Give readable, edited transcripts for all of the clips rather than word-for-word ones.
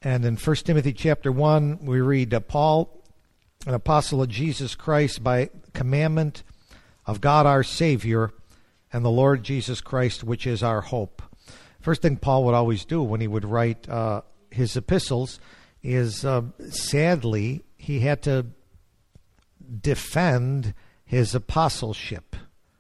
And in 1 Timothy chapter 1, we read, Paul, an apostle of Jesus Christ, by commandment of God our Savior and the Lord Jesus Christ, which is our hope. First thing Paul would always do when he would write his epistles is, sadly, he had to defend his apostleship.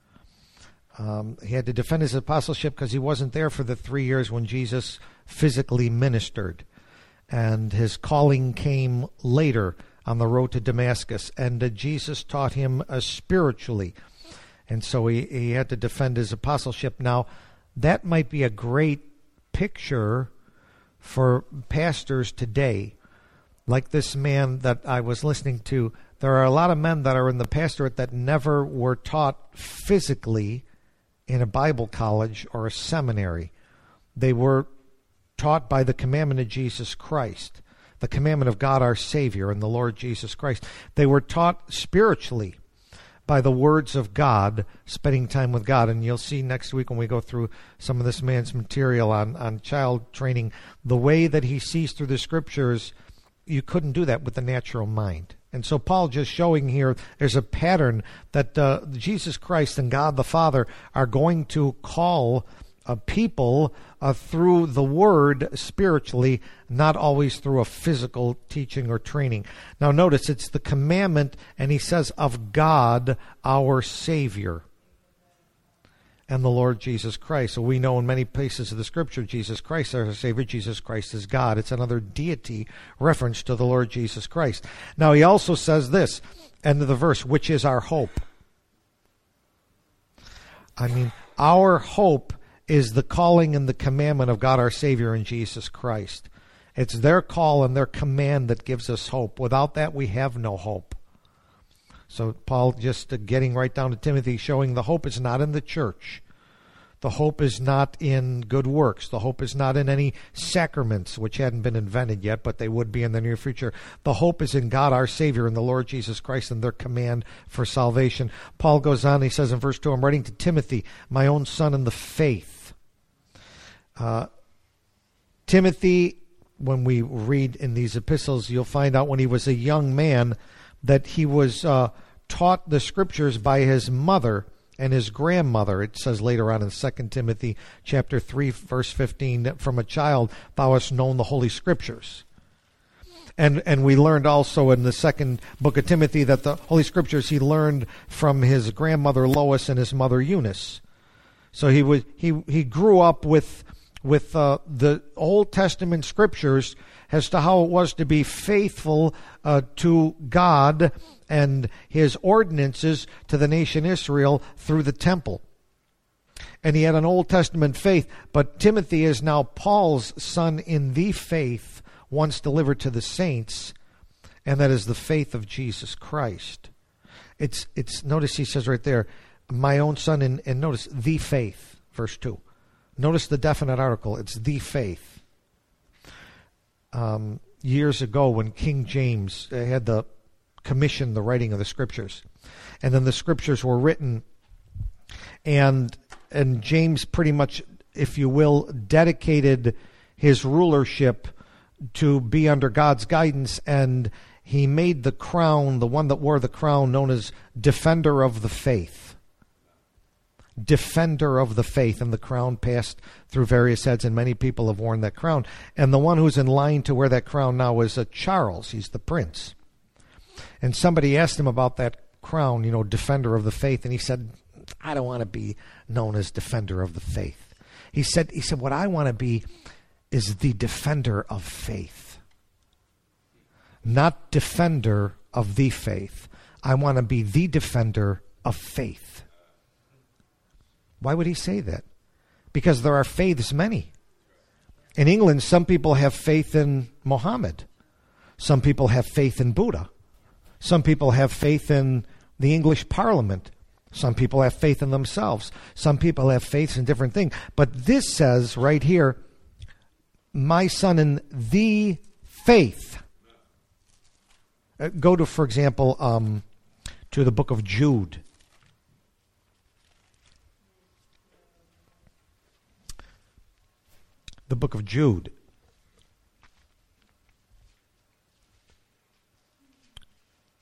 He had to defend his apostleship because he wasn't there for the 3 years when Jesus physically ministered. And his calling came later on the road to Damascus. And Jesus taught him spiritually. And so he had to defend his apostleship. Now, that might be a great picture for pastors today. Like this man that I was listening to, there are a lot of men that are in the pastorate that never were taught physically in a Bible college or a seminary. They were taught by the commandment of Jesus Christ, the commandment of God our Savior and the Lord Jesus Christ. They were taught spiritually by the words of God, spending time with God. And you'll see next week when we go through some of this man's material on child training, the way that he sees through the Scriptures, you couldn't do that with the natural mind. And so Paul just showing here there's a pattern that Jesus Christ and God the Father are going to call people through the Word spiritually, not always through a physical teaching or training. Now notice it's the commandment, and he says, of God our Savior and the Lord Jesus Christ. So we know in many places of the Scripture, Jesus Christ is our Savior, Jesus Christ is God. It's another deity reference to the Lord Jesus Christ. Now he also says this, end of the verse, which is our hope. I mean, our hope is the calling and the commandment of God our Savior and Jesus Christ. It's their call and their command that gives us hope. Without that, we have no hope. So Paul just getting right down to Timothy, showing the hope is not in the church. The hope is not in good works. The hope is not in any sacraments, which hadn't been invented yet, but they would be in the near future. The hope is in God our Savior and the Lord Jesus Christ and their command for salvation. Paul goes on, he says in verse 2, I'm writing to Timothy, my own son in the faith. Timothy, when we read in these epistles, you'll find out when he was a young man that he was taught the Scriptures by his mother and his grandmother. It says later on in 2 Timothy chapter 3, verse 15, that from a child thou hast known the Holy Scriptures. And we learned also in the second book of Timothy that the Holy Scriptures he learned from his grandmother Lois and his mother Eunice. So he grew up with the Old Testament Scriptures as to how it was to be faithful to God and his ordinances to the nation Israel through the temple. And he had an Old Testament faith, but Timothy is now Paul's son in the faith once delivered to the saints, and that is the faith of Jesus Christ. It's notice he says right there, my own son, and notice the faith, verse 2. Notice the definite article. It's the faith. Years ago when King James had the commission the writing of the Scriptures, and then the Scriptures were written, and James pretty much, if you will, dedicated his rulership to be under God's guidance, and he made the crown, the one that wore the crown, known as Defender of the Faith. Defender of the faith, and the crown passed through various heads, and many people have worn that crown. And the one who's in line to wear that crown now is Charles. He's the prince. And somebody asked him about that crown, Defender of the Faith, and he said, I don't want to be known as Defender of the Faith. He said, what I want to be is the Defender of Faith. Not Defender of the Faith. I want to be the Defender of Faith. Why would he say that? Because there are faiths many. In England, some people have faith in Muhammad. Some people have faith in Buddha. Some people have faith in the English Parliament. Some people have faith in themselves. Some people have faith in different things. But this says right here, my son in the faith. Go to, for example, to the book of Jude. The book of Jude.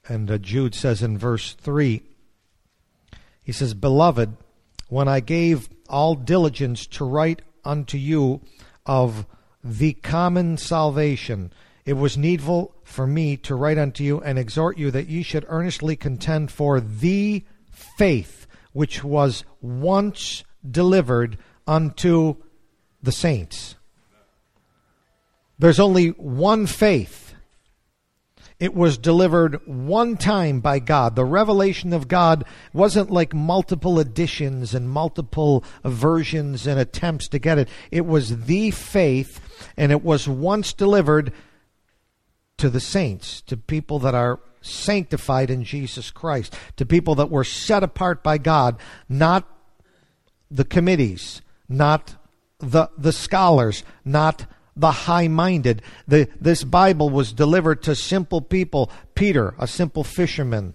And Jude says in verse 3, he says, "Beloved, when I gave all diligence to write unto you of the common salvation, it was needful for me to write unto you and exhort you that ye should earnestly contend for the faith which was once delivered unto the saints." There's only one faith. It was delivered one time by God. The revelation of God wasn't like multiple editions and multiple versions and attempts to get it. It was the faith, and it was once delivered to the saints, to people that are sanctified in Jesus Christ, to people that were set apart by God, not the committees, not the scholars, not the high-minded. This Bible was delivered to simple people. Peter, a simple fisherman.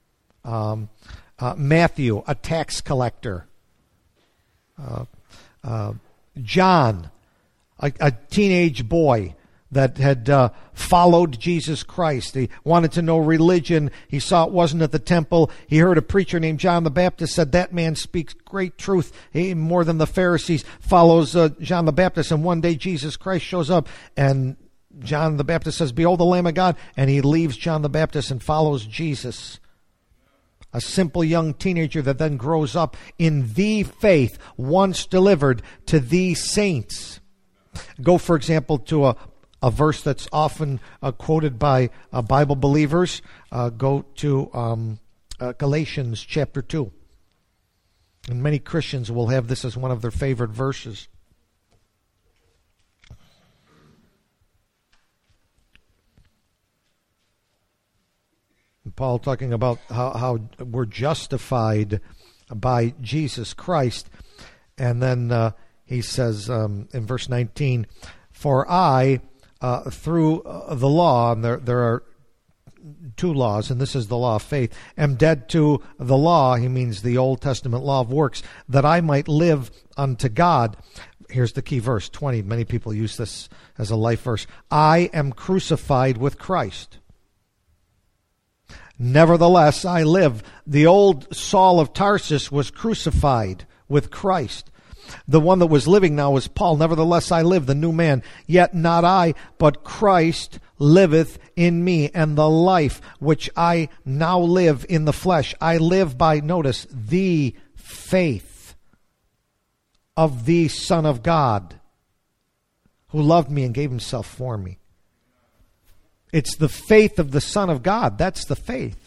Matthew, a tax collector. John, a teenage boy that had followed Jesus Christ. He wanted to know religion. He saw it wasn't at the temple. He heard a preacher named John the Baptist said, "That man speaks great truth. He, more than the Pharisees," follows John the Baptist. And one day Jesus Christ shows up, and John the Baptist says, "Behold the Lamb of God." And he leaves John the Baptist and follows Jesus. A simple young teenager that then grows up in the faith once delivered to the saints. Go, for example, to a verse that's often quoted by Bible believers. Go to Galatians chapter 2. And many Christians will have this as one of their favorite verses. And Paul talking about how we're justified by Jesus Christ. And then he says in verse 19, "For I, through the law," and there are two laws, and this is the law of faith, "am dead to the law," he means the Old Testament law of works, "that I might live unto God." Here's the key verse, 20. Many people use this as a life verse. "I am crucified with Christ. Nevertheless, I live." The old Saul of Tarsus was crucified with Christ. The one that was living now was Paul. "Nevertheless, I live," the new man. "Yet not I, but Christ liveth in me. And the life which I now live in the flesh, I live by," notice, "the faith of the Son of God, who loved me and gave himself for me." It's the faith of the Son of God. That's the faith.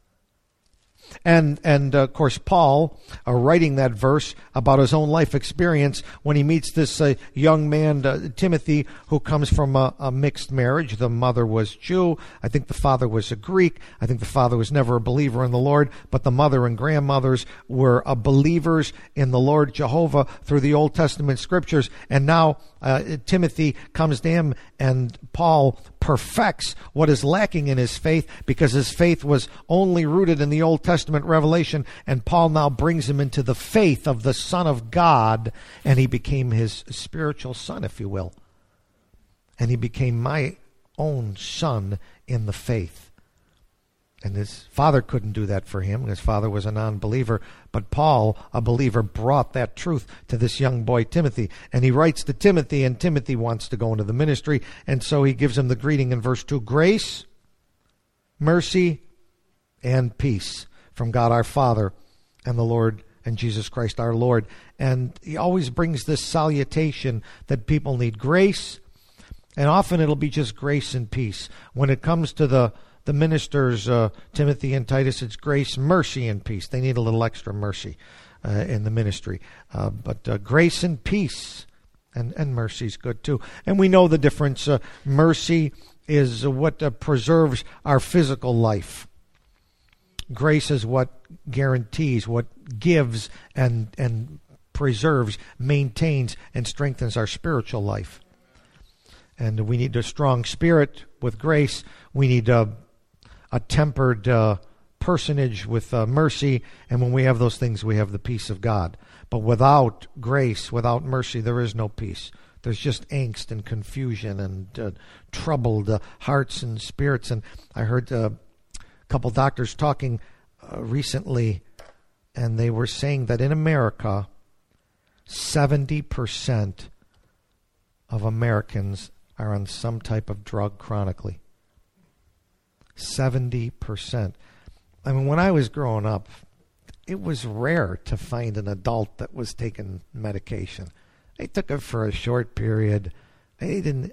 And of course, Paul, writing that verse about his own life experience when he meets this young man, Timothy, who comes from a mixed marriage. The mother was Jew. I think the father was a Greek. I think the father was never a believer in the Lord, but the mother and grandmothers were believers in the Lord Jehovah through the Old Testament scriptures. And now Timothy comes to him, and Paul perfects what is lacking in his faith, because his faith was only rooted in the Old Testament revelation, and Paul now brings him into the faith of the Son of God, and he became his spiritual son, if you will. And he became my own son in the faith. And his father couldn't do that for him. His father was a non-believer. But Paul, a believer, brought that truth to this young boy, Timothy. And he writes to Timothy, and Timothy wants to go into the ministry. And so he gives him the greeting in verse 2. "Grace, mercy, and peace from God our Father and the Lord and Jesus Christ our Lord." And he always brings this salutation that people need. Grace, and often it'll be just grace and peace. When it comes to the ministers, Timothy and Titus, it's grace, mercy, and peace. They need a little extra mercy in the ministry. But grace and peace and mercy is good too. And we know the difference. Mercy is what preserves our physical life. Grace is what guarantees, what gives and preserves, maintains, and strengthens our spiritual life. And we need a strong spirit with grace. We need a tempered personage with mercy. And when we have those things, we have the peace of God. But without grace, without mercy, there is no peace. There's just angst and confusion and troubled hearts and spirits. And I heard A couple doctors talking recently, and they were saying that in America, 70% of Americans are on some type of drug chronically. 70%. I mean, when I was growing up, it was rare to find an adult that was taking medication. They took it for a short period. In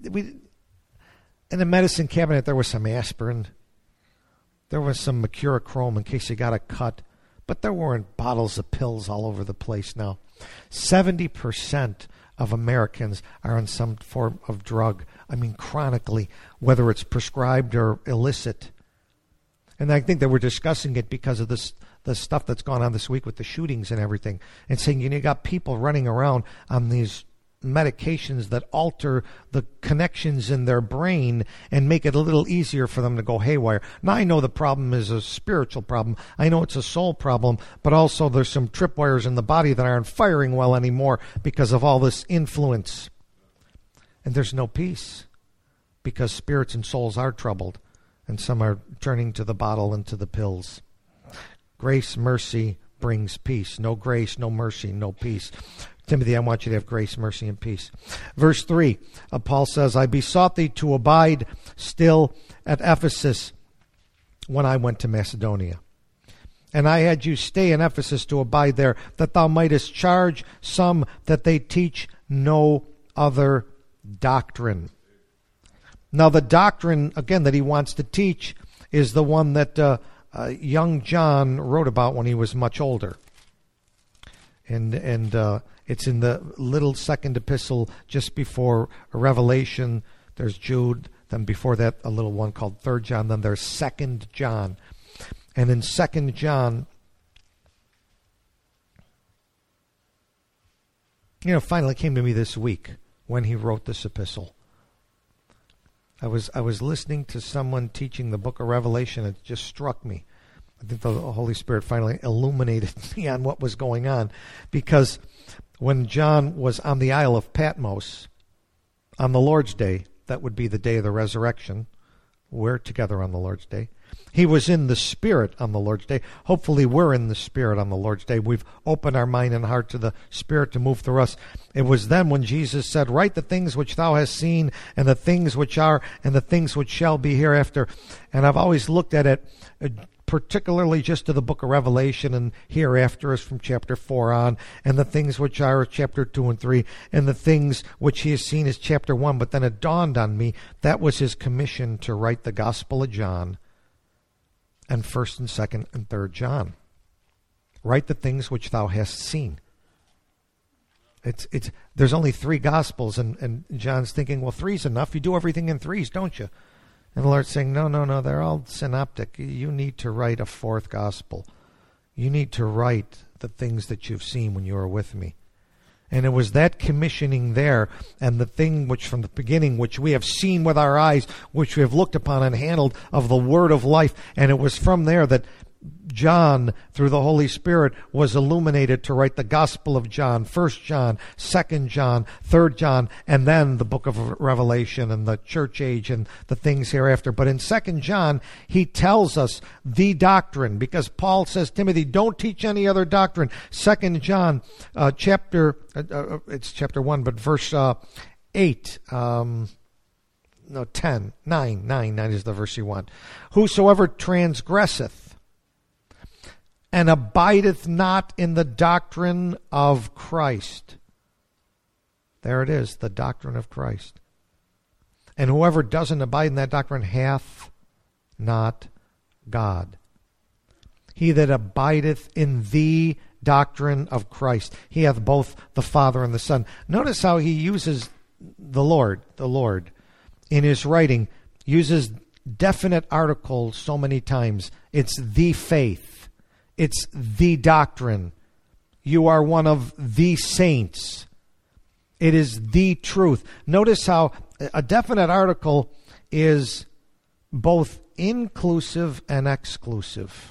the medicine cabinet, there was some aspirin. There was some mercurochrome in case you got a cut. But there weren't bottles of pills all over the place now. 70% of Americans are on some form of drug. I mean, chronically, whether it's prescribed or illicit. And I think they were discussing it because of the stuff that's gone on this week with the shootings and everything. And saying, you got people running around on these medications that alter the connections in their brain and make it a little easier for them to go haywire. Now, I know the problem is a spiritual problem. I know it's a soul problem, but also there's some tripwires in the body that aren't firing well anymore because of all this influence. And there's no peace because spirits and souls are troubled, and some are turning to the bottle and to the pills. Grace, mercy brings peace. No grace, no mercy, no peace. Timothy, I want you to have grace, mercy, and peace. Verse 3, Paul says, I besought thee to abide still at Ephesus when I went to Macedonia. And I had you stay in Ephesus to abide there, that thou mightest charge some that they teach no other doctrine. Now the doctrine, again, that he wants to teach is the one that young John wrote about when he was much older. And it's in the little second epistle just before Revelation. There's Jude. Then before that, a little one called 3 John. Then there's 2 John. And in 2 John, finally came to me this week when he wrote this epistle. I was listening to someone teaching the book of Revelation. It just struck me. I think the Holy Spirit finally illuminated me on what was going on, because when John was on the Isle of Patmos on the Lord's Day, that would be the day of the resurrection. We're together on the Lord's Day. He was in the Spirit on the Lord's Day. Hopefully we're in the Spirit on the Lord's Day. We've opened our mind and heart to the Spirit to move through us. It was then when Jesus said, write the things which thou hast seen, and the things which are, and the things which shall be hereafter. And I've always looked at it particularly just to the book of Revelation, and hereafter is from chapter 4 on, and the things which are chapter 2 and 3, and the things which he has seen is chapter 1. But then it dawned on me that was his commission to write the Gospel of John and 1st and 2nd and 3rd John. Write the things which thou hast seen. There's only 3 Gospels, and John's thinking, well, 3's enough. You do everything in 3s, don't you? And the Lord's saying, no, they're all synoptic. You need to write a 4th gospel. You need to write the things that you've seen when you were with me. And it was that commissioning there, and the thing which from the beginning, which we have seen with our eyes, which we have looked upon and handled, of the word of life. And it was from there that John, through the Holy Spirit, was illuminated to write the Gospel of John, 1 John, 2 John, 3 John, and then the book of Revelation and the church age and the things hereafter. But in 2 John, he tells us the doctrine, because Paul says, Timothy, don't teach any other doctrine. 2 John, it's chapter 1, but verse 8, 9 is the verse you want. Whosoever transgresseth and abideth not in the doctrine of Christ. There it is, the doctrine of Christ. And whoever doesn't abide in that doctrine hath not God. He that abideth in the doctrine of Christ, he hath both the Father and the Son. Notice how he uses the Lord, in his writing, uses definite articles so many times. It's the faith. It's the doctrine. You are one of the saints. It is the truth. Notice how a definite article is both inclusive and exclusive.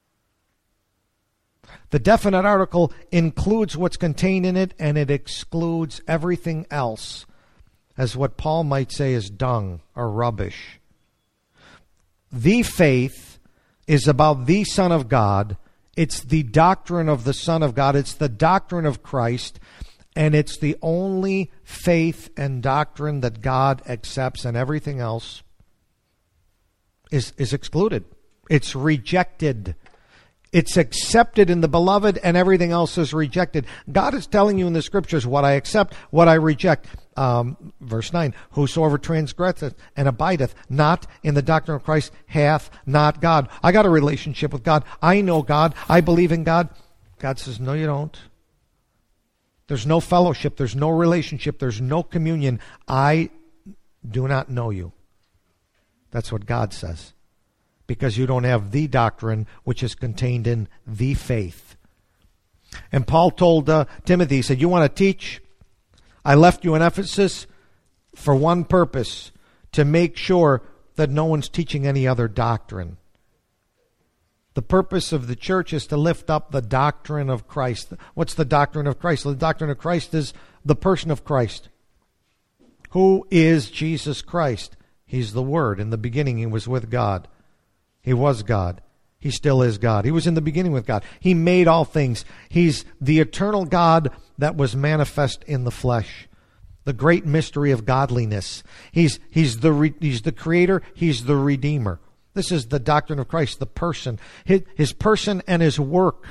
The definite article includes what's contained in it, and it excludes everything else, as what Paul might say is dung or rubbish. The faith is about the Son of God. It's the doctrine of the Son of God. It's the doctrine of Christ. And it's the only faith and doctrine that God accepts, and everything else is excluded. It's rejected. It's accepted in the beloved, and everything else is rejected. God is telling you in the Scriptures what I accept, what I reject. Verse 9, whosoever transgresseth and abideth not in the doctrine of Christ hath not God. I got a relationship with God. I know God. I believe in God. God says, no, you don't. There's no fellowship. There's no relationship. There's no communion. I do not know you. That's what God says. Because you don't have the doctrine which is contained in the faith. And Paul told Timothy, he said, you want to teach? I left you in Ephesus for one purpose, to make sure that no one's teaching any other doctrine. The purpose of the church is to lift up the doctrine of Christ. What's the doctrine of Christ? The doctrine of Christ is the person of Christ. Who is Jesus Christ? He's the Word. In the beginning, He was with God. He was God. He still is God. He was in the beginning with God. He made all things. He's the eternal God that was manifest in the flesh. The great mystery of godliness. He's the creator. He's the redeemer. This is the doctrine of Christ, the person. His person and His work.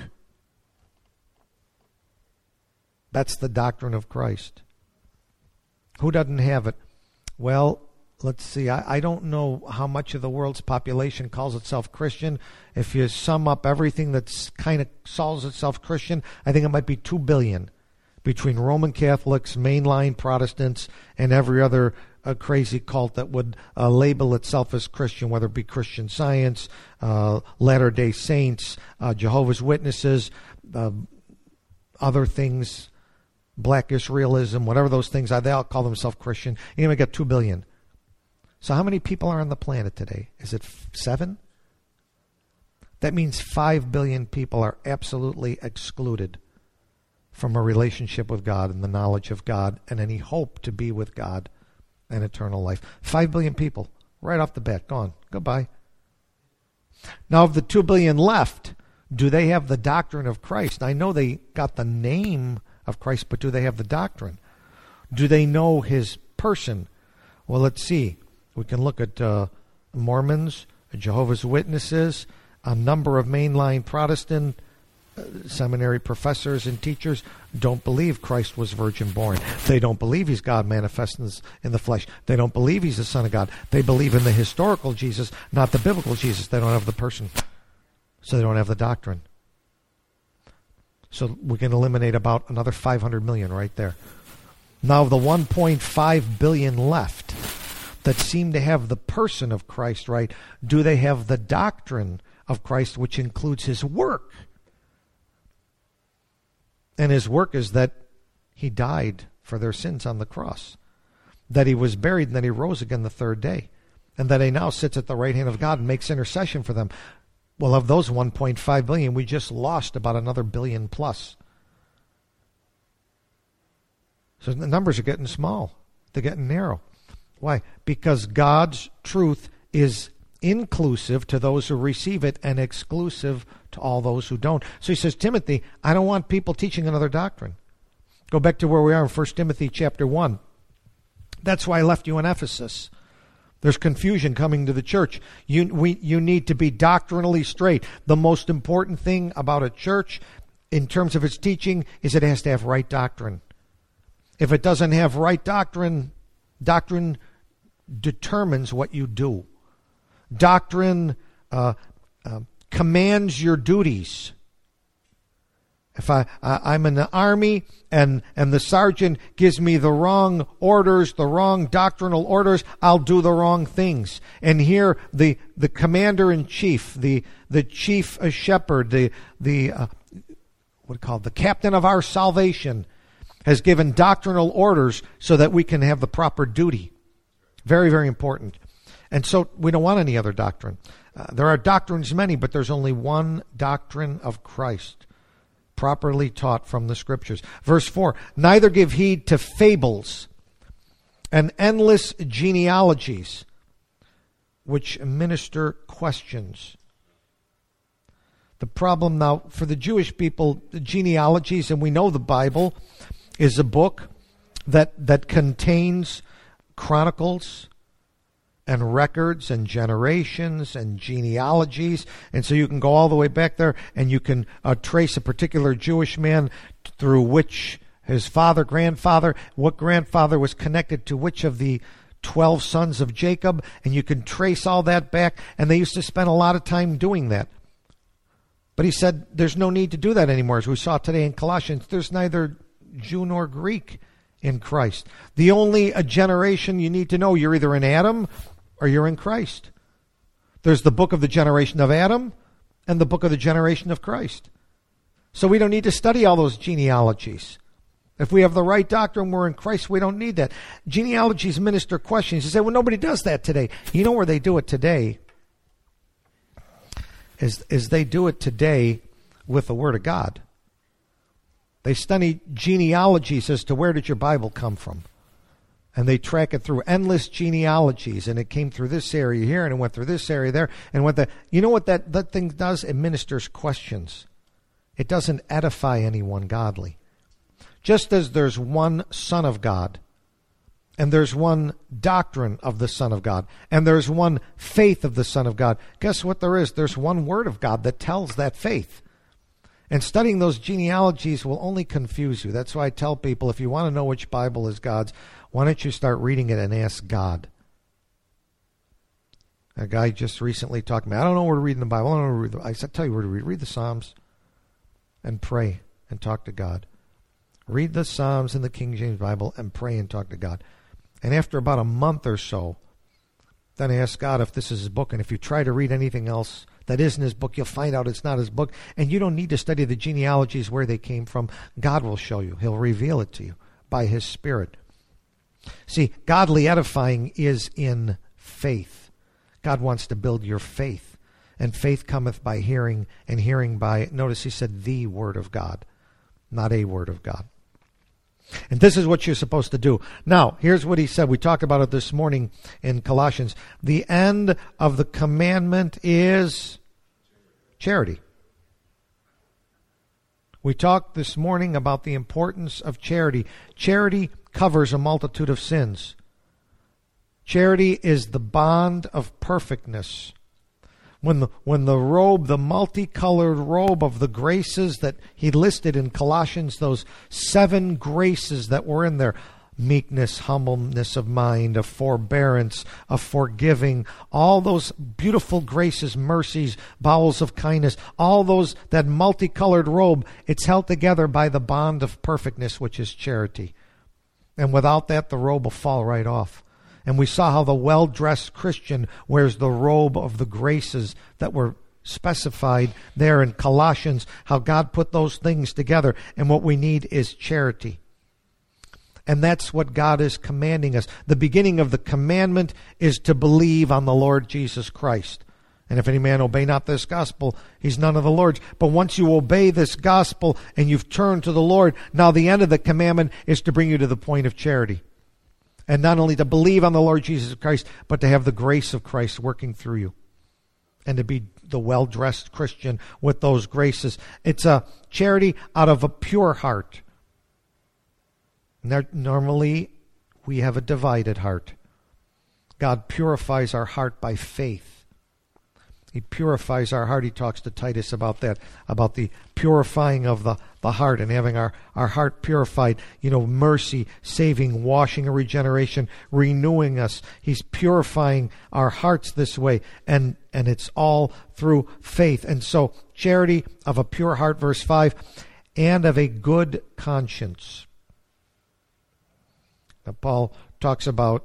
That's the doctrine of Christ. Who doesn't have it? Well, let's see. I don't know how much of the world's population calls itself Christian. If you sum up everything that's kind of calls itself Christian, I think it might be 2 billion between Roman Catholics, mainline Protestants, and every other crazy cult that would label itself as Christian, whether it be Christian Science, Latter-day Saints, Jehovah's Witnesses, other things, Black Israelism, whatever those things are. They all call themselves Christian. You know, we got 2 billion. So how many people are on the planet today? Is it 7? That means 5 billion people are absolutely excluded from a relationship with God and the knowledge of God and any hope to be with God and eternal life. 5 billion people, right off the bat, gone. Goodbye. Now, of the 2 billion left, do they have the doctrine of Christ? I know they got the name of Christ, but do they have the doctrine? Do they know His person? Well, let's see. We can look at Mormons, Jehovah's Witnesses, a number of mainline Protestant seminary professors and teachers don't believe Christ was virgin born. They don't believe He's God manifest in the flesh. They don't believe He's the Son of God. They believe in the historical Jesus, not the biblical Jesus. They don't have the person. So they don't have the doctrine. So we can eliminate about another 500 million right there. Now, of the 1.5 billion left that seem to have the person of Christ right, do they have the doctrine of Christ, which includes His work? And His work is that He died for their sins on the cross, that He was buried, and that He rose again the third day, and that He now sits at the right hand of God and makes intercession for them. Well, of those 1.5 billion, we just lost about another billion plus. So the numbers are getting small. They're getting narrow. Why? Because God's truth is inclusive to those who receive it and exclusive to all those who don't. So He says, Timothy, I don't want people teaching another doctrine. Go back to where we are in 1 Timothy chapter 1. That's why I left you in Ephesus. There's confusion coming to the church. You need to be doctrinally straight. The most important thing about a church in terms of its teaching is it has to have right doctrine. If it doesn't have right doctrine, doctrine determines what you do. Doctrine commands your duties. If I'm in the army and the sergeant gives me the wrong orders, the wrong doctrinal orders, I'll do the wrong things. And here the commander-in-chief, the chief shepherd, the captain of our salvation has given doctrinal orders so that we can have the proper duty. Very, very important. And so we don't want any other doctrine. There are doctrines many, but there's only one doctrine of Christ, properly taught from the Scriptures. Verse 4, neither give heed to fables and endless genealogies, which minister questions. The problem now for the Jewish people, the genealogies, and we know the Bible is a book that contains chronicles and records and generations and genealogies. And so you can go all the way back there and you can trace a particular Jewish man through which his father, grandfather, what grandfather was connected to which of the 12 sons of Jacob. And you can trace all that back. And they used to spend a lot of time doing that. But he said there's no need to do that anymore. As we saw today in Colossians, there's neither Jew nor Greek in Christ. The only generation you need to know, you're either in Adam or you're in Christ. There's the book of the generation of Adam and the book of the generation of Christ. So we don't need to study all those genealogies. If we have the right doctrine, we're in Christ, we don't need that. Genealogies minister questions. You say, well, nobody does that today. You know where they do it today? Is they do it today with the Word of God. They study genealogies as to where did your Bible come from. And they track it through endless genealogies. And it came through this area here, and it went through this area there. And you know what that thing does? It ministers questions. It doesn't edify anyone godly. Just as there's one Son of God, and there's one doctrine of the Son of God, and there's one faith of the Son of God, guess what there is? There's one Word of God that tells that faith. And studying those genealogies will only confuse you. That's why I tell people, if you want to know which Bible is God's, why don't you start reading it and ask God? A guy just recently talked to me, I don't know where to read in the Bible. I said, tell you where to read. Read the Psalms and pray and talk to God. Read the Psalms in the King James Bible and pray and talk to God. And after about a month or so, then ask God if this is his book. And if you try to read anything else that isn't his book, you'll find out it's not his book. And you don't need to study the genealogies where they came from. God will show you. He'll reveal it to you by his Spirit. See, godly edifying is in faith. God wants to build your faith. And faith cometh by hearing, and hearing by, notice he said, the Word of God, not a word of God. And this is what you're supposed to do. Now, here's what he said. We talked about it this morning in Colossians. The end of the commandment is charity. We talked this morning about the importance of charity. Charity covers a multitude of sins. Charity is the bond of perfectness. When the robe, the multicolored robe of the graces that he listed in Colossians, those 7 graces that were in there, meekness, humbleness of mind, of forbearance, of forgiving, all those beautiful graces, mercies, bowels of kindness, all those, that multicolored robe, it's held together by the bond of perfectness, which is charity. And without that, the robe will fall right off. And we saw how the well-dressed Christian wears the robe of the graces that were specified there in Colossians, how God put those things together. And what we need is charity. And that's what God is commanding us. The beginning of the commandment is to believe on the Lord Jesus Christ. And if any man obey not this gospel, he's none of the Lord's. But once you obey this gospel and you've turned to the Lord, now the end of the commandment is to bring you to the point of charity. And not only to believe on the Lord Jesus Christ, but to have the grace of Christ working through you. And to be the well-dressed Christian with those graces. It's a charity out of a pure heart. Normally, we have a divided heart. God purifies our heart by faith. He purifies our heart. He talks to Titus about that, about the purifying of the heart and having our heart purified. Mercy, saving, washing, and regeneration, renewing us. He's purifying our hearts this way, and it's all through faith. And so, charity of a pure heart, verse 5, and of a good conscience. Now, Paul talks about,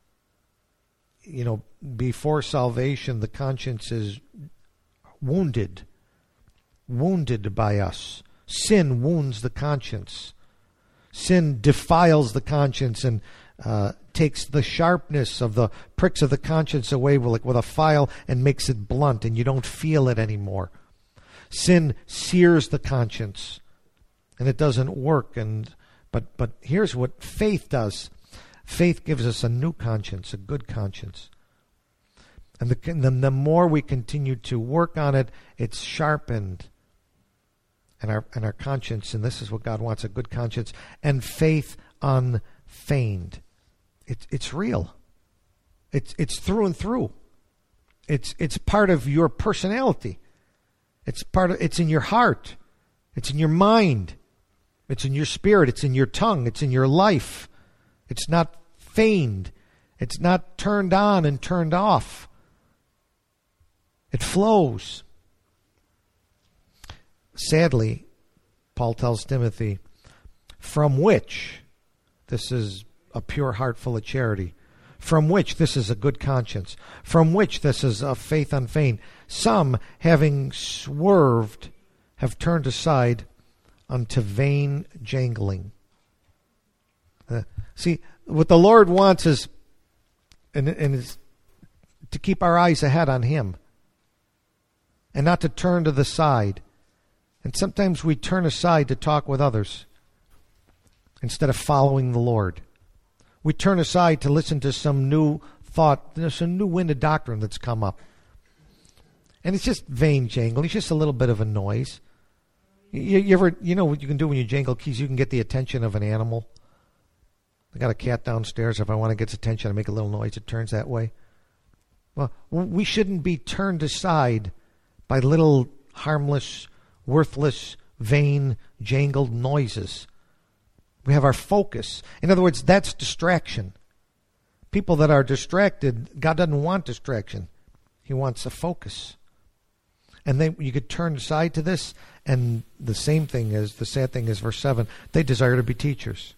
before salvation, the conscience is wounded by us. Sin wounds the conscience. Sin defiles the conscience and takes the sharpness of the pricks of the conscience away with a file and makes it blunt, and you don't feel it anymore. Sin sears the conscience, and it doesn't work. But here's what faith does. Faith gives us a new conscience, a good conscience. And the more we continue to work on it, it's sharpened. And our conscience, and this is what God wants, a good conscience, and faith unfeigned. It's real. It's through and through. It's part of your personality. It's in your heart. It's in your mind. It's in your spirit. It's in your tongue. It's in your life. It's not feigned. It's not turned on and turned off. It flows. Sadly, Paul tells Timothy, from which, this is a pure heart full of charity, from which this is a good conscience, from which this is a faith unfeigned, some, having swerved, have turned aside unto vain jangling. See, what the Lord wants is, and is to keep our eyes ahead on Him, and not to turn to the side. And sometimes we turn aside to talk with others instead of following the Lord. We turn aside to listen to some new thought, there's some new wind of doctrine that's come up. And it's just vain jangle. It's just a little bit of a noise. You ever, you know what you can do when you jangle keys? You can get the attention of an animal. I got a cat downstairs. If I want to get its attention, I make a little noise. It turns that way. Well, we shouldn't be turned aside by little harmless, worthless, vain, jangled noises. We have our focus. In other words, that's distraction. People that are distracted, God doesn't want distraction. He wants a focus. And you could turn aside to this, and the sad thing is, verse 7, they desire to be teachers.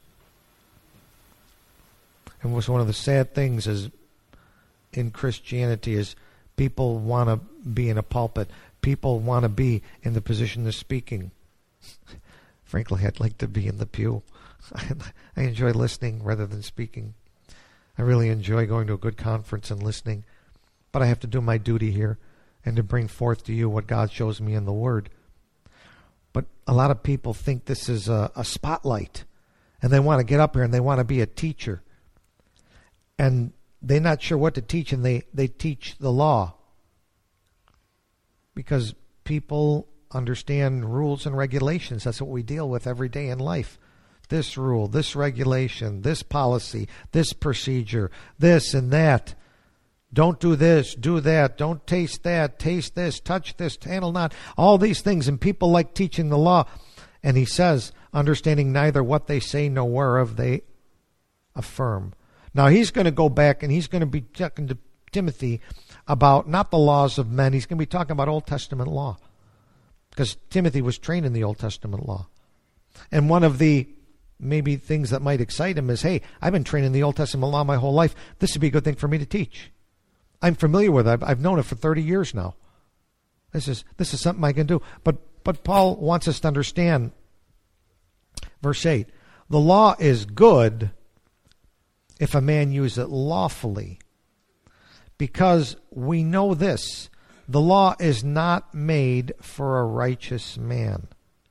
And what's one of the sad things is in Christianity is people want to be in a pulpit. People want to be in the position of speaking. Frankly, I'd like to be in the pew. I enjoy listening rather than speaking. I really enjoy going to a good conference and listening. But I have to do my duty here and to bring forth to you what God shows me in the Word. But a lot of people think this is a spotlight. And they want to get up here and they want to be a teacher. And they're not sure what to teach, and they teach the law. Because people understand rules and regulations. That's what we deal with every day in life. This rule, this regulation, this policy, this procedure, this and that. Don't do this, do that. Don't taste that, taste this, touch this, handle not. All these things, and people like teaching the law. And he says, understanding neither what they say nor whereof they affirm. Now he's going to go back and he's going to be talking to Timothy about not the laws of men. He's going to be talking about Old Testament law. Because Timothy was trained in the Old Testament law. And one of the maybe things that might excite him is, hey, I've been trained in the Old Testament law my whole life. This would be a good thing for me to teach. I'm familiar with it. I've known it for 30 years now. This is something I can do. But Paul wants us to understand, verse 8, the law is good if a man use it lawfully. Because we know this, the law is not made for a righteous man.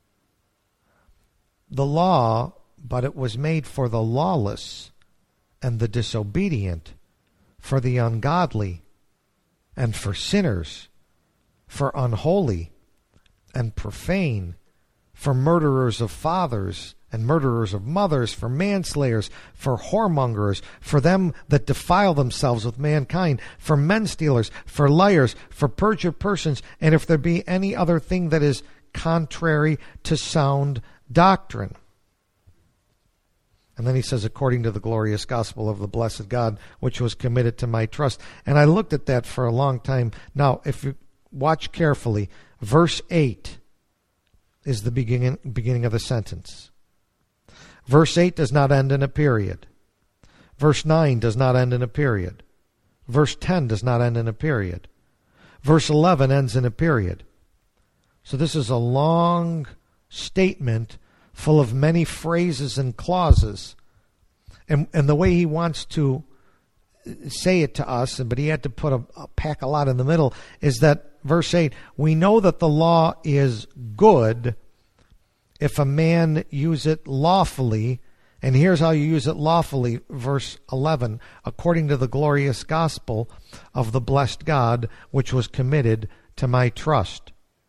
The law, but it was made for the lawless and the disobedient, for the ungodly and for sinners, for unholy and profane, for murderers of fathers and murderers of mothers, for manslayers, for whoremongers, for them that defile themselves with mankind, for men stealers, for liars, for perjured persons, and if there be any other thing that is contrary to sound doctrine. And then he says, according to the glorious gospel of the blessed God, which was committed to my trust. And I looked at that for a long time. Now, if you watch carefully, verse 8 is the beginning of the sentence. Verse 8 does not end in a period. Verse 9 does not end in a period. Verse 10 does not end in a period. Verse 11 ends in a period. So this is a long statement full of many phrases and clauses. And the way he wants to say it to us, but he had to pack a lot in the middle, is that verse 8, we know that the law is good if a man use it lawfully And here's how you use it lawfully, verse 11, according to the glorious gospel of the blessed God, which was committed to my trust.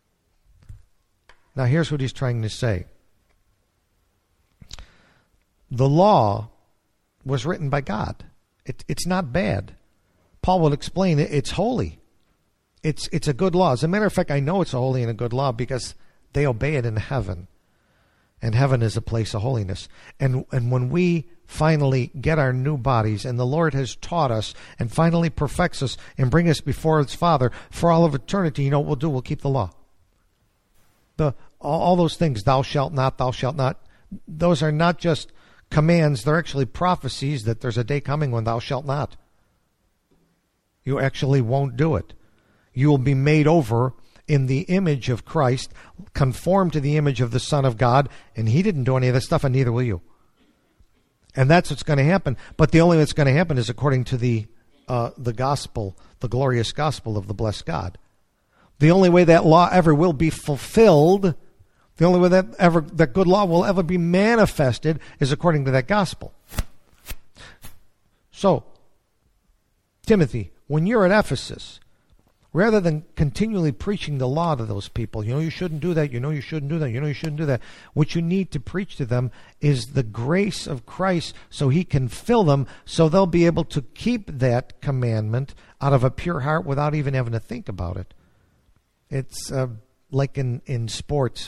Now here's what he's trying to say. The law was written by God. It's not bad. Paul will explain it's holy. It's a good law. As a matter of fact, I know it's a holy and a good law because they obey it in heaven. And heaven is a place of holiness. And when we finally get our new bodies, and the Lord has taught us and finally perfects us and bring us before His Father for all of eternity, you know what we'll do? We'll keep the law. All those things, thou shalt not, those are not just commands. They're actually prophecies that there's a day coming when thou shalt not. You actually won't do it. You will be made over in the image of Christ, conformed to the image of the Son of God, and He didn't do any of this stuff, and neither will you. And that's what's going to happen. But the only way it's going to happen is according to the gospel, the glorious gospel of the blessed God. The only way that law ever will be fulfilled, the only way that good law will ever be manifested is according to that gospel. So, Timothy, when you're at Ephesus, rather than continually preaching the law to those people, you shouldn't do that, you shouldn't do that, you shouldn't do that, what you need to preach to them is the grace of Christ so He can fill them so they'll be able to keep that commandment out of a pure heart without even having to think about it. It's like in sports.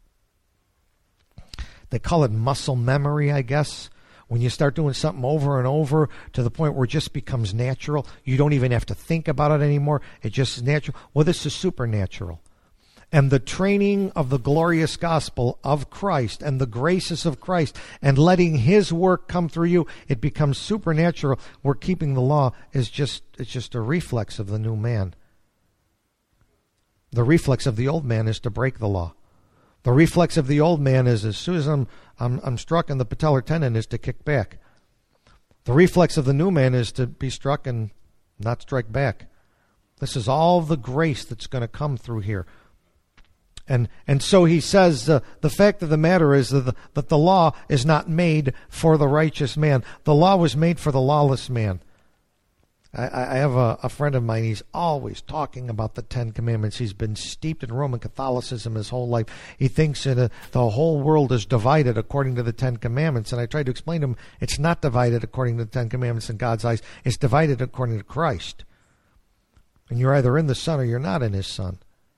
They call it muscle memory, I guess. When you start doing something over and over to the point where it just becomes natural, you don't even have to think about it anymore. It just is natural. Well, this is supernatural. And the training of the glorious gospel of Christ and the graces of Christ and letting His work come through you, it becomes supernatural, where keeping the law is just a reflex of the new man. The reflex of the old man is to break the law. The reflex of the old man is as soon as I'm struck in the patellar tendon is to kick back. The reflex of the new man is to be struck and not strike back. This is all the grace that's going to come through here. And so he says the fact of the matter is that the law is not made for the righteous man. The law was made for the lawless man. I have a friend of mine, he's always talking about the Ten Commandments. He's been steeped in Roman Catholicism his whole life. He thinks the whole world is divided according to the Ten Commandments. And I tried to explain to him, it's not divided according to the Ten Commandments in God's eyes. It's divided according to Christ. And you're either in the Son or you're not in His Son.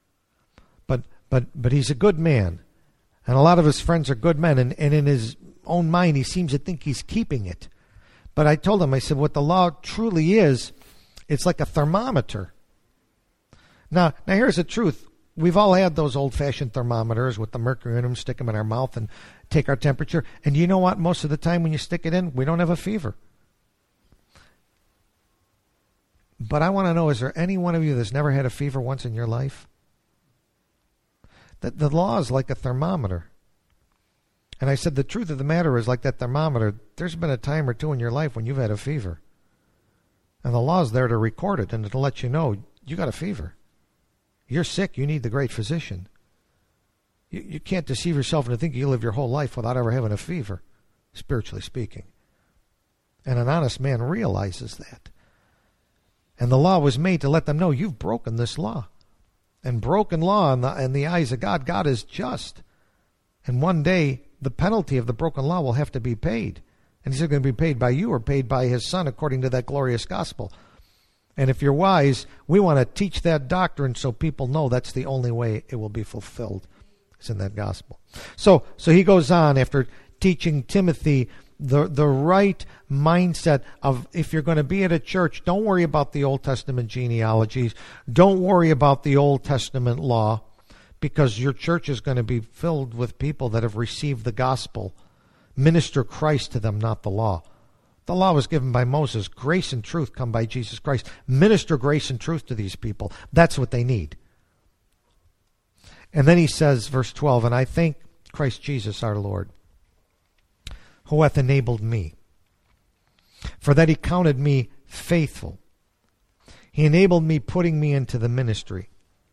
But he's a good man. And a lot of his friends are good men. And in his own mind, he seems to think he's keeping it. But I told him, I said, what the law truly is, it's like a thermometer. Now here's the truth. We've all had those old-fashioned thermometers with the mercury in them, stick them in our mouth and take our temperature. And you know what? Most of the time when you stick it in, we don't have a fever. But I want to know, is there any one of you that's never had a fever once in your life? The law is like a thermometer. And I said, the truth of the matter is, like that thermometer, there's been a time or two in your life when you've had a fever. And the law's there to record it and to let you know you got a fever. You're sick. You need the great physician. You can't deceive yourself into thinking you live your whole life without ever having a fever, spiritually speaking. And an honest man realizes that. And the law was made to let them know you've broken this law. And broken law in the eyes of God, God is just. And one day, the penalty of the broken law will have to be paid. And it's going to be paid by you or paid by His Son according to that glorious gospel. And if you're wise, we want to teach that doctrine so people know that's the only way it will be fulfilled. It's in that gospel. So he goes on after teaching Timothy the right mindset of, if you're going to be at a church, don't worry about the Old Testament genealogies. Don't worry about the Old Testament law. Because your church is going to be filled with people that have received the gospel. Minister Christ to them, not the law. The law was given by Moses. Grace and truth come by Jesus Christ. Minister grace and truth to these people. That's what they need. And then he says, verse 12, and I thank Christ Jesus our Lord, who hath enabled me, for that He counted me faithful. He enabled me, putting me into the ministry,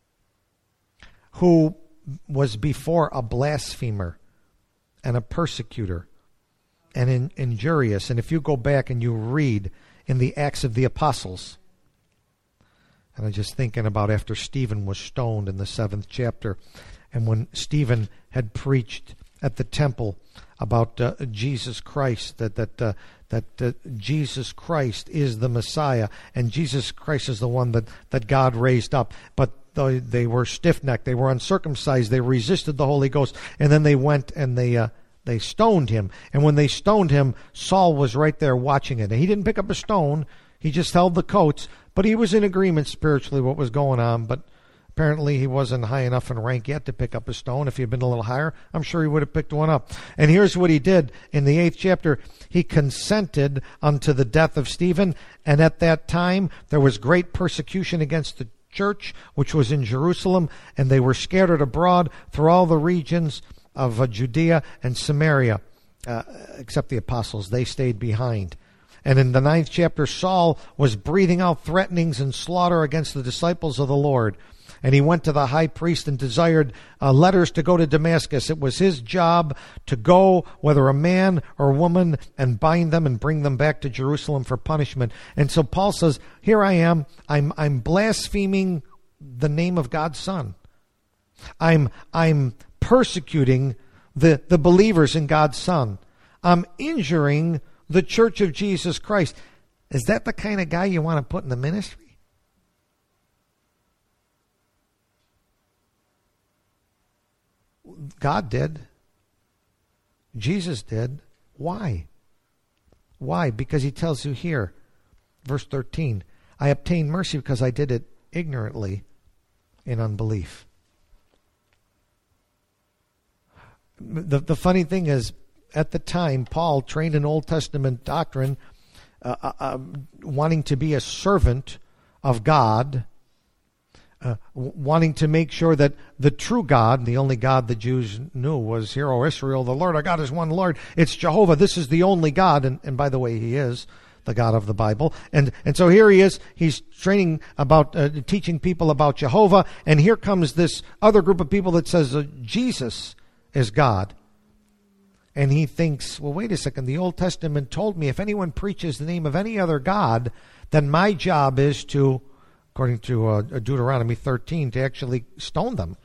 who was before a blasphemer and a persecutor and injurious. And if you go back and you read in the Acts of the Apostles, and I'm just thinking about after Stephen was stoned in the 7th chapter, and when Stephen had preached at the temple about Jesus Christ, that Jesus Christ is the Messiah, and Jesus Christ is the one that God raised up. But they were stiff-necked, they were uncircumcised, they resisted the Holy Ghost, and then they went and they stoned him. And when they stoned him, Saul was right there watching it. And he didn't pick up a stone, he just held the coats, but he was in agreement spiritually what was going on. But apparently he wasn't high enough in rank yet to pick up a stone. If he had been a little higher, I'm sure he would have picked one up. And here's what he did in the 8th chapter. He consented unto the death of Stephen, and at that time there was great persecution against the church, which was in Jerusalem, and they were scattered abroad through all the regions of Judea and Samaria, except the apostles. They stayed behind. And in the 9th chapter, Saul was breathing out threatenings and slaughter against the disciples of the Lord. And he went to the high priest and desired letters to go to Damascus. It was his job to go, whether a man or woman, and bind them and bring them back to Jerusalem for punishment. And so Paul says, here I am. I'm blaspheming the name of God's Son. I'm persecuting the believers in God's Son. I'm injuring the Church of Jesus Christ. Is that the kind of guy you want to put in the ministry? God did. Jesus did. Why? Why? Because he tells you here, verse 13, I obtained mercy because I did it ignorantly in unbelief. The funny thing is, at the time, Paul, trained in Old Testament doctrine, wanting to be a servant of God, wanting to make sure that the true God, the only God the Jews knew was, Hear, O Israel, the Lord our God is one Lord. It's Jehovah. This is the only God. And by the way, he is the God of the Bible. And so here he is. He's training about, teaching people about Jehovah. And here comes this other group of people that says Jesus is God. And he thinks, well, wait a second, the Old Testament told me if anyone preaches the name of any other God, then my job is to, according to Deuteronomy 13, to actually stone them.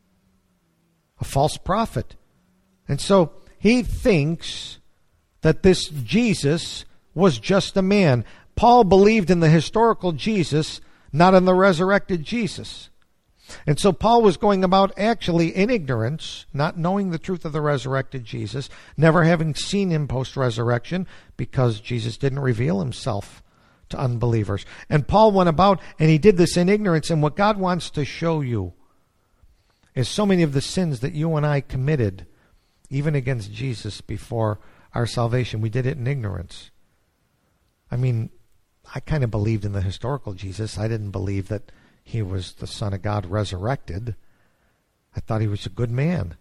A false prophet. And so he thinks that this Jesus was just a man. Paul believed in the historical Jesus, not in the resurrected Jesus. And so Paul was going about actually in ignorance, not knowing the truth of the resurrected Jesus, never having seen him post-resurrection, because Jesus didn't reveal himself to unbelievers. And Paul went about and he did this in ignorance. And what God wants to show you is so many of the sins that you and I committed, even against Jesus before our salvation, we did it in ignorance. I mean, I kind of believed in the historical Jesus. I didn't believe that he was the Son of God resurrected. I thought he was a good man.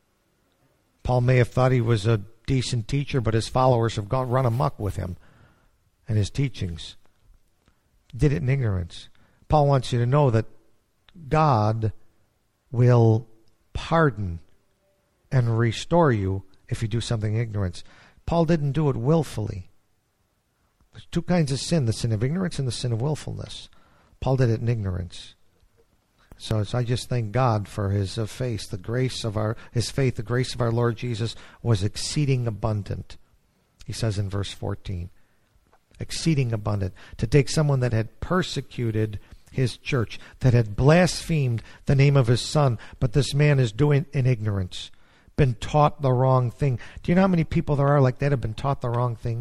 Paul may have thought he was a decent teacher, but his followers have run amok with him and his teachings. Did it in ignorance. Paul wants you to know that God will pardon and restore you if you do something in ignorance. Paul didn't do it willfully. There's two kinds of sin, the sin of ignorance and the sin of willfulness. Paul did it in ignorance. So I just thank God for his faith, the grace of his faith, the grace of our Lord Jesus was exceeding abundant. He says in verse 14, exceeding abundant. To take someone that had persecuted his church, that had blasphemed the name of his Son, but this man is doing it in ignorance, been taught the wrong thing. Do you know how many people there are like that have been taught the wrong thing?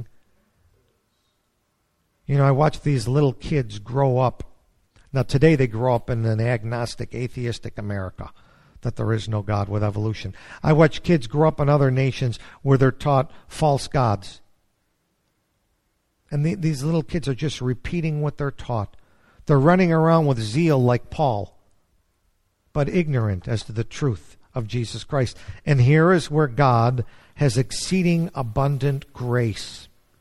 You know, I watch these little kids grow up. Now, today they grow up in an agnostic, atheistic America, that there is no God with evolution. I watch kids grow up in other nations where they're taught false gods. And these little kids are just repeating what they're taught. They're running around with zeal like Paul, but ignorant as to the truth of Jesus Christ. And here is where God has exceeding abundant grace.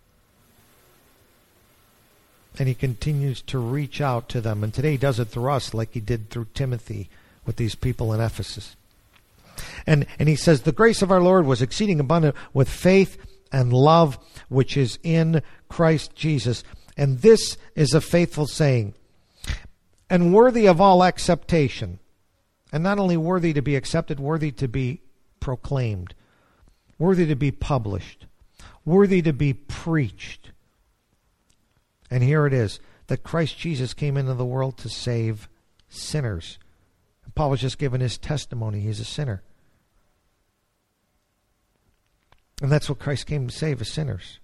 And he continues to reach out to them. And today he does it through us like he did through Timothy with these people in Ephesus. And he says, the grace of our Lord was exceeding abundant with faith and love which is in Christ Jesus. And this is a faithful saying, and worthy of all acceptation. And not only worthy to be accepted, worthy to be proclaimed, worthy to be published, worthy to be preached. And here it is, that Christ Jesus came into the world to save sinners. And Paul was just giving his testimony. He's a sinner. And that's what Christ came to save, is sinners.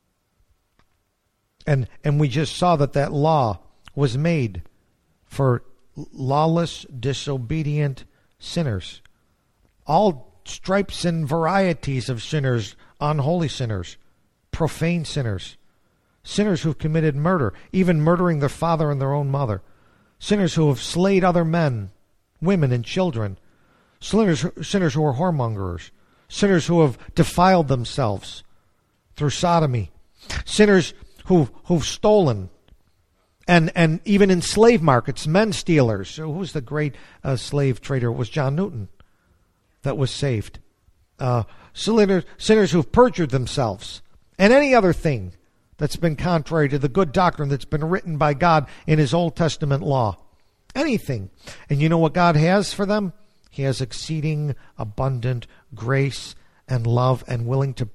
And we just saw that law was made for lawless, disobedient sinners. All stripes and varieties of sinners, unholy sinners, profane sinners, sinners who've committed murder, even murdering their father and their own mother, sinners who have slayed other men, women, and children, sinners who are whoremongers, sinners who have defiled themselves through sodomy, sinners who've stolen, and even in slave markets, men stealers. Who was the great slave trader? It was John Newton that was saved. Sinners who've perjured themselves, and any other thing that's been contrary to the good doctrine that's been written by God in His Old Testament law. Anything. And you know what God has for them? He has exceeding abundant grace and love, and willing to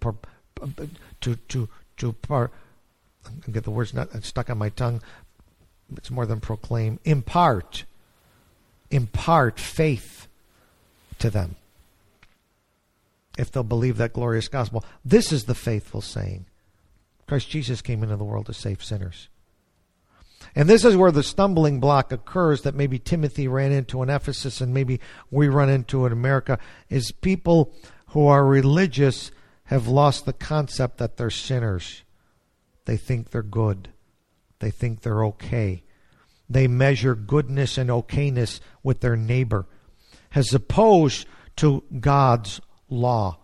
get the words not stuck on my tongue. It's more than proclaim. Impart faith to them, if they'll believe that glorious gospel. This is the faithful saying. Christ Jesus came into the world to save sinners. And this is where the stumbling block occurs that maybe Timothy ran into in Ephesus, and maybe we run into in America, is people who are religious have lost the concept that they're sinners. They think they're good. They think they're okay. They measure goodness and okayness with their neighbor, as opposed to God's law.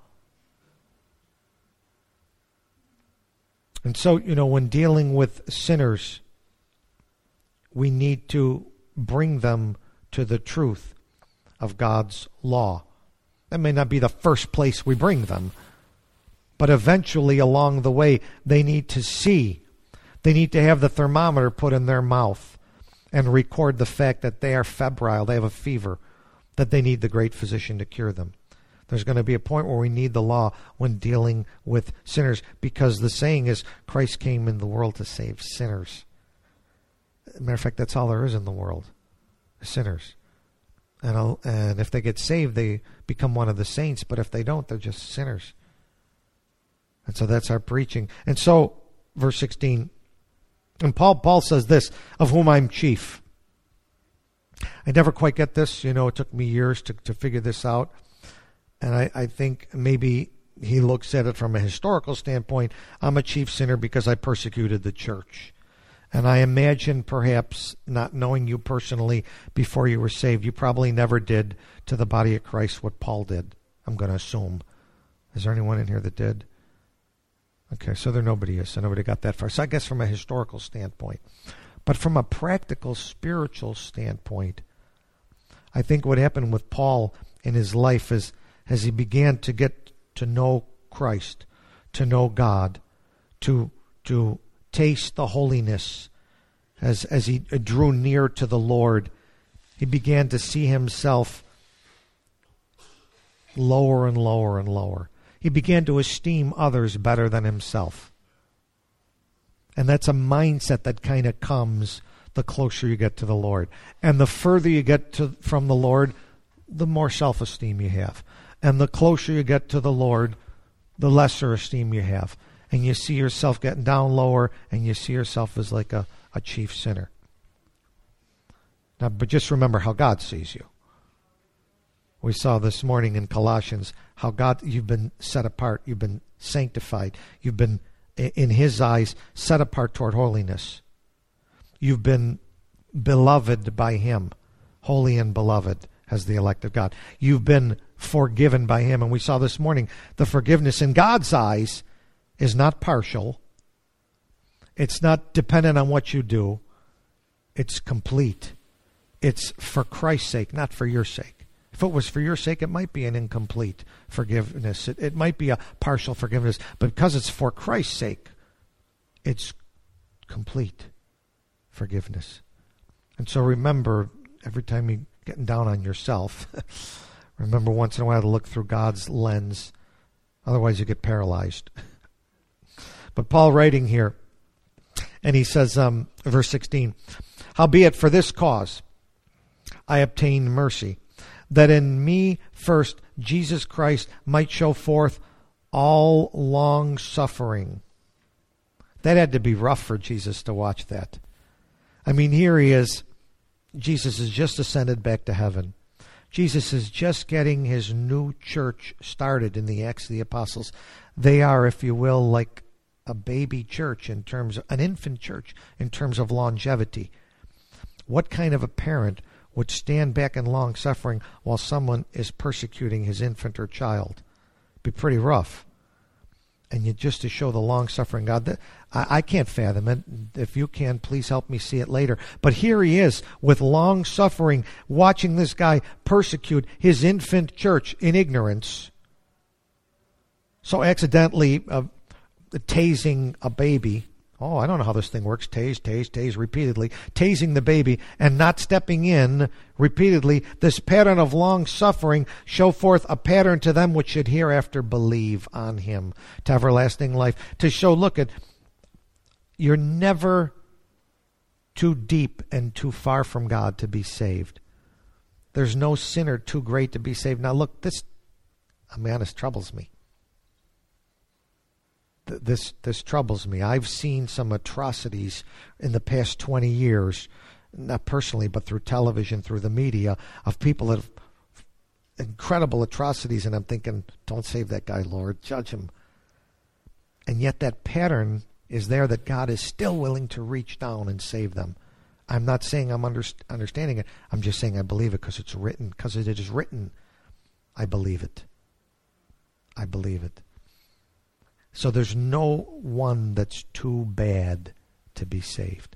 And so, when dealing with sinners, we need to bring them to the truth of God's law. That may not be the first place we bring them, but eventually along the way, they need to see. They need to have the thermometer put in their mouth and record the fact that they are febrile, they have a fever, that they need the great physician to cure them. There's going to be a point where we need the law when dealing with sinners, because the saying is, Christ came in the world to save sinners. Matter of fact, that's all there is in the world, sinners. And if they get saved, they become one of the saints. But if they don't, they're just sinners. And so that's our preaching. And so, verse 16, and Paul says this, of whom I'm chief. I never quite get this. It took me years to figure this out. And I think maybe he looks at it from a historical standpoint. I'm a chief sinner because I persecuted the church. And I imagine, perhaps, not knowing you personally before you were saved, you probably never did to the body of Christ what Paul did, I'm going to assume. Is there anyone in here that did? Okay, so nobody is. So nobody got that far. So I guess from a historical standpoint. But from a practical, spiritual standpoint, I think what happened with Paul in his life is, as he began to get to know Christ, to know God, to taste the holiness, as he drew near to the Lord, he began to see himself lower and lower and lower. He began to esteem others better than himself. And that's a mindset that kind of comes the closer you get to the Lord. And the further you get from the Lord, the more self-esteem you have. And the closer you get to the Lord, the lesser esteem you have. And you see yourself getting down lower, and you see yourself as like a chief sinner. Now, but just remember how God sees you. We saw this morning in Colossians how you've been set apart, you've been sanctified, you've been, in His eyes, set apart toward holiness. You've been beloved by Him, holy and beloved as the elect of God. You've been forgiven by Him. And we saw this morning the forgiveness in God's eyes is not partial. It's not dependent on what you do. It's complete. It's for Christ's sake, not for your sake. If it was for your sake, it might be an incomplete forgiveness. It might be a partial forgiveness. But because it's for Christ's sake, it's complete forgiveness. And so remember, every time you're getting down on yourself, remember once in a while to look through God's lens. Otherwise you get paralyzed. But Paul writing here, and he says, verse 16, howbeit for this cause I obtained mercy, that in me first Jesus Christ might show forth all long suffering. That had to be rough for Jesus to watch that. I mean, here he is. Jesus has just ascended back to heaven. Jesus is just getting his new church started in the Acts of the Apostles. They are, if you will, like a baby church in terms of an infant church in terms of longevity. What kind of a parent would stand back in long suffering while someone is persecuting his infant or child? Be pretty rough. And you just to show the long suffering God, I can't fathom it. If you can, please help me see it later. But here he is with long suffering, watching this guy persecute his infant church in ignorance. So accidentally tasing a baby. Oh, I don't know how this thing works. Tase repeatedly. Tasing the baby and not stepping in repeatedly. This pattern of long suffering show forth a pattern to them which should hereafter believe on him to everlasting life. To show, look at, you're never too deep and too far from God to be saved. There's no sinner too great to be saved. Now look, this, I'm honest, troubles me. This troubles me. I've seen some atrocities in the past 20 years, not personally, but through television, through the media, of people that have incredible atrocities, and I'm thinking, don't save that guy, Lord, judge him. And yet that pattern is there that God is still willing to reach down and save them. I'm not saying I'm understanding it. I'm just saying I believe it because it's written, because it is written. I believe it. I believe it. So there's no one that's too bad to be saved.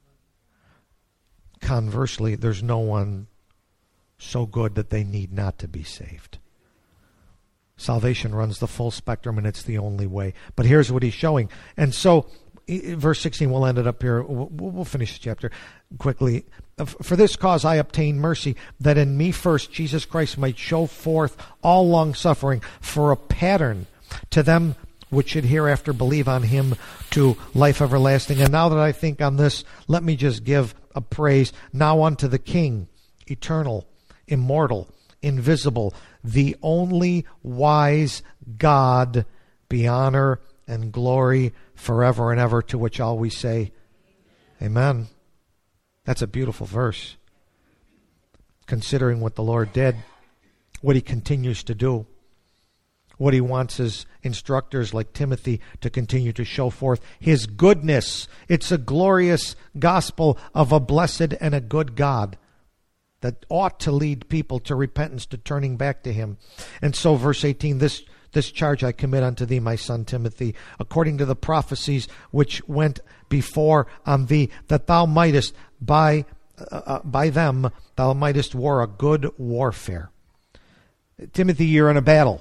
Conversely, there's no one so good that they need not to be saved. Salvation runs the full spectrum, and it's the only way. But here's what he's showing. And so, verse 16, we'll end it up here. We'll finish the chapter quickly. For this cause I obtained mercy, that in me first Jesus Christ might show forth all long suffering for a pattern to them which should hereafter believe on him to life everlasting. And now that I think on this, let me just give a praise now unto the King, eternal, immortal, invisible, the only wise God, be honor and glory forever and ever, to which all we say, amen. That's a beautiful verse. Considering what the Lord did, what he continues to do, what he wants his instructors like Timothy to continue to show forth, his goodness. It's a glorious gospel of a blessed and a good God that ought to lead people to repentance, to turning back to him. And so verse 18, this charge I commit unto thee, my son Timothy, according to the prophecies which went before on thee, that thou mightest by them thou mightest war a good warfare. Timothy, you're in a battle.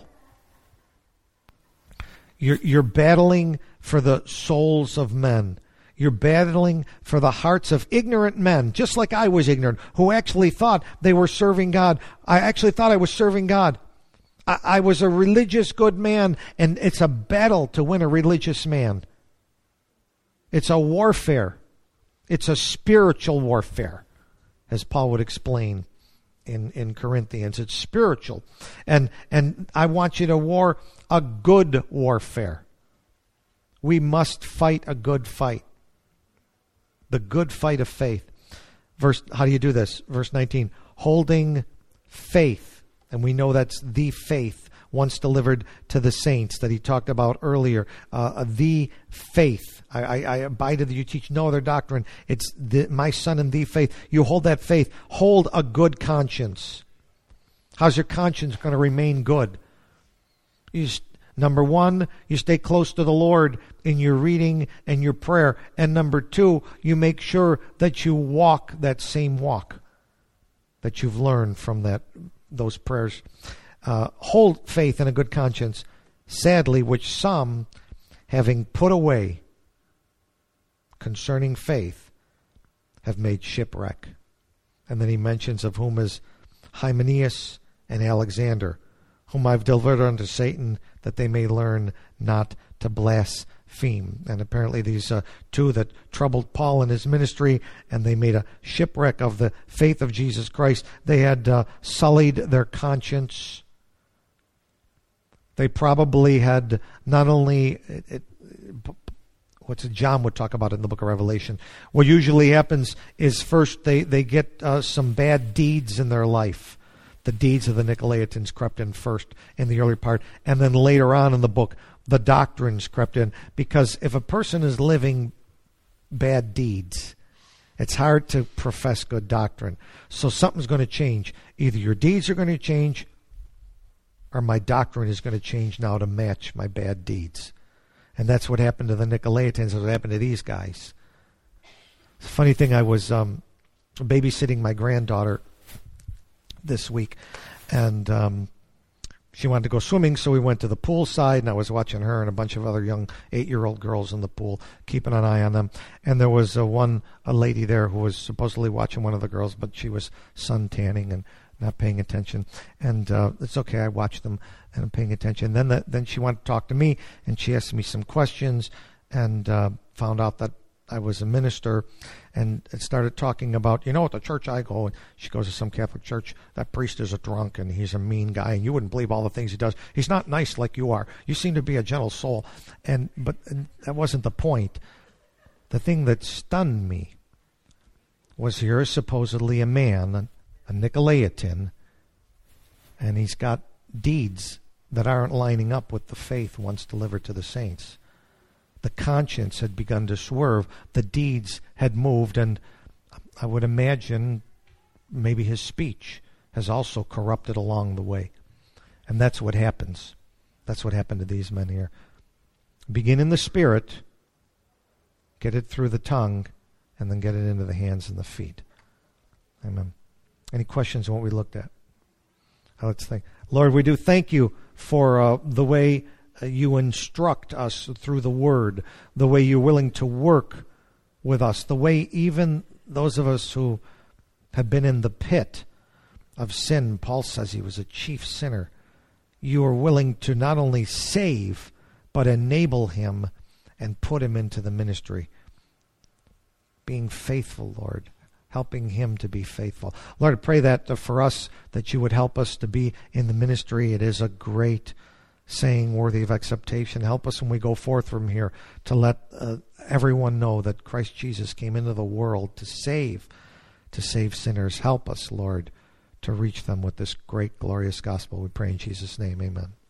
You're battling for the souls of men. You're battling for the hearts of ignorant men, just like I was ignorant, who actually thought they were serving God. I actually thought I was serving God. I was a religious good man, and it's a battle to win a religious man. It's a warfare. It's a spiritual warfare, as Paul would explain in Corinthians. It's spiritual. And I want you to war a good warfare. We must fight a good fight. The good fight of faith. How do you do this? Verse 19, holding faith. And we know that's the faith once delivered to the saints that he talked about earlier. The faith. I abide that you teach no other doctrine. It's my son in the faith. You hold that faith. Hold a good conscience. How's your conscience going to remain good? Number one, you stay close to the Lord in your reading and your prayer. And number two, you make sure that you walk that same walk that you've learned from that those prayers. Hold faith and a good conscience, sadly, which some, having put away concerning faith, have made shipwreck. And then he mentions of whom is Hymenaeus and Alexander, whom I've delivered unto Satan, that they may learn not to blaspheme. And apparently these two that troubled Paul in his ministry, and they made a shipwreck of the faith of Jesus Christ. They had sullied their conscience. They probably had not only... John would talk about it in the book of Revelation. What usually happens is first they get some bad deeds in their life. The deeds of the Nicolaitans crept in first in the early part, and then later on in the book, the doctrines crept in. Because if a person is living bad deeds, it's hard to profess good doctrine. So something's going to change. Either your deeds are going to change, or my doctrine is going to change now to match my bad deeds. And that's what happened to the Nicolaitans. That's what happened to these guys. It's a funny thing, I was babysitting my granddaughter this week, and she wanted to go swimming, so we went to the pool side, and I was watching her and a bunch of other young 8-year-old girls in the pool, keeping an eye on them. And there was a lady there who was supposedly watching one of the girls, but she was sun-tanning and not paying attention. And it's okay, I watched them and I'm paying attention. Then she wanted to talk to me, and she asked me some questions, and found out that I was a minister, and it started talking about, at the church I go, and she goes to some Catholic church, that priest is a drunk, and he's a mean guy, and you wouldn't believe all the things he does. He's not nice like you are. You seem to be a gentle soul. But that wasn't the point. The thing that stunned me was, here is supposedly a man, a Nicolaitan, and he's got deeds that aren't lining up with the faith once delivered to the saints. The conscience had begun to swerve. The deeds had moved, and I would imagine maybe his speech has also corrupted along the way. And that's what happens. That's what happened to these men here. Begin in the spirit, get it through the tongue, and then get it into the hands and the feet. Amen. Any questions on what we looked at? Let's think. Lord, we do thank you for the way you instruct us through the Word, the way you're willing to work with us, the way even those of us who have been in the pit of sin, Paul says he was a chief sinner, you are willing to not only save, but enable him and put him into the ministry. Being faithful, Lord, helping him to be faithful. Lord, I pray that for us, that you would help us to be in the ministry. It is a great saying worthy of acceptation. Help us when we go forth from here to let everyone know that Christ Jesus came into the world to save sinners. Help us, Lord, to reach them with this great, glorious gospel. We pray in Jesus' name. Amen.